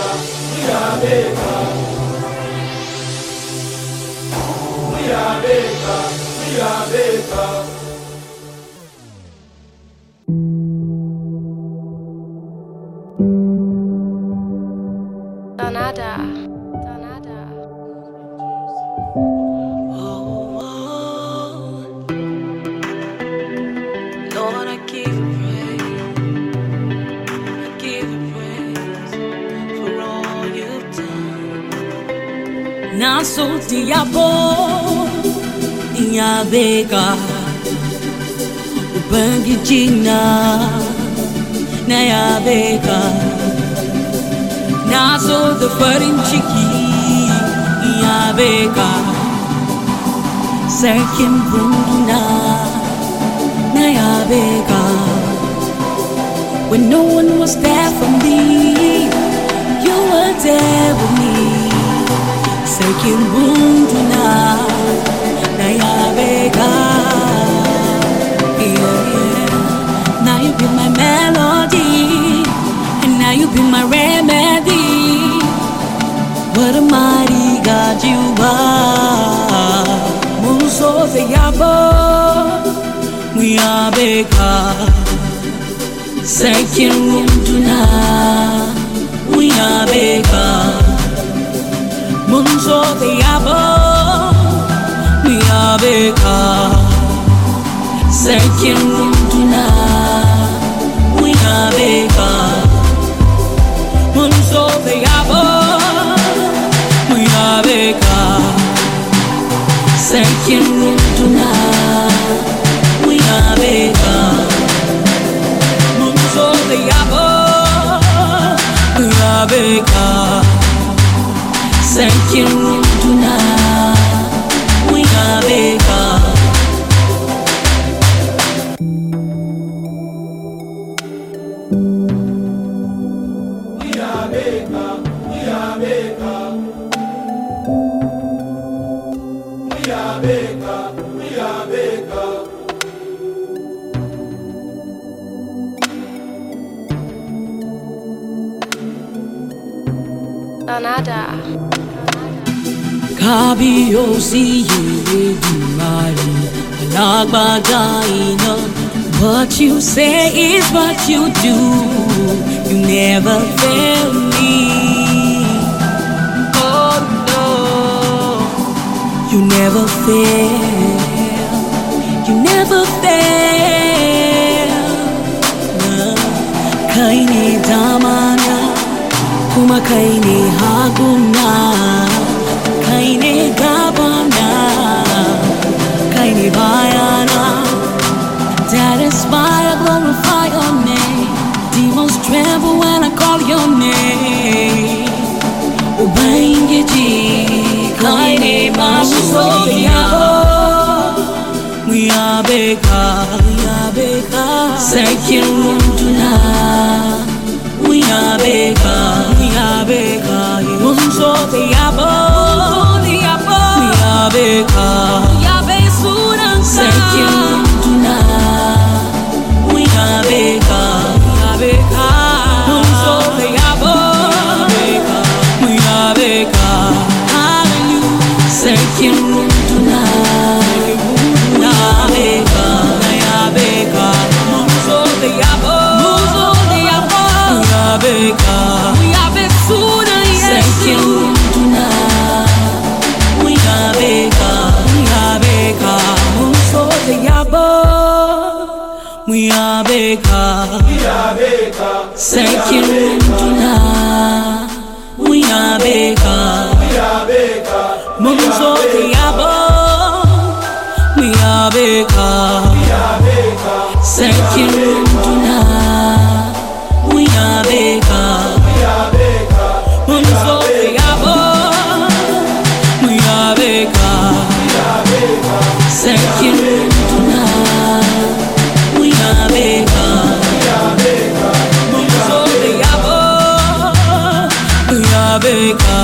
Donada. Lord, I give you praise. I give you praise for all you've done. Naso diabo, Iabeka, Ubangijina, Nayabeka, Naso the Farin Chiki, Iabeka, Serkin Bunduna. Nayabeka, when no one was there for me, you were there with me. Sekin Bunduna, Nayabeka, yeah. Now you be my melody, and now you be my remedy. What a mighty God you are. Muso the Yabo. We are beka, second room tonight. We are beka, Munso the Yabo. We are beka, second room tonight. We are beka, Munso the Yabo. We are beka, second room tonight. We are beka, Munso the Yabo. We are beka, second room tonight. We are beka. We are beka, we are beka. We are beka, we are beka. Donada. Kabiosi Mari Alagbadaina. What you say is what you do. You never fail me. Oh no, you never fail. You never fail. Kaini damana. Kuma kaine haguna, kaine gabana, kaine bayana. That is why I glorify your name. Demons tremble when I call your name. Ubangiji, kaine masuso yabo. We are beka, second room tonight. We are beka, Munso the Yabo, we are beka, second room tonight. We are beka, Munso the Yabo, we are beka, hallelujah, second room tonight. We are beka, Munso the Yabo. Beka, we are besuna second room tonight. We are beka, Munso the Yabo. We are beka, second room tonight. We are beka, Munso the Yabo. We are beka, second room tonight. We are beka, Munso the Yabo. We are beka, second room tonight. We are beka, Munso the Yabo. We are beka.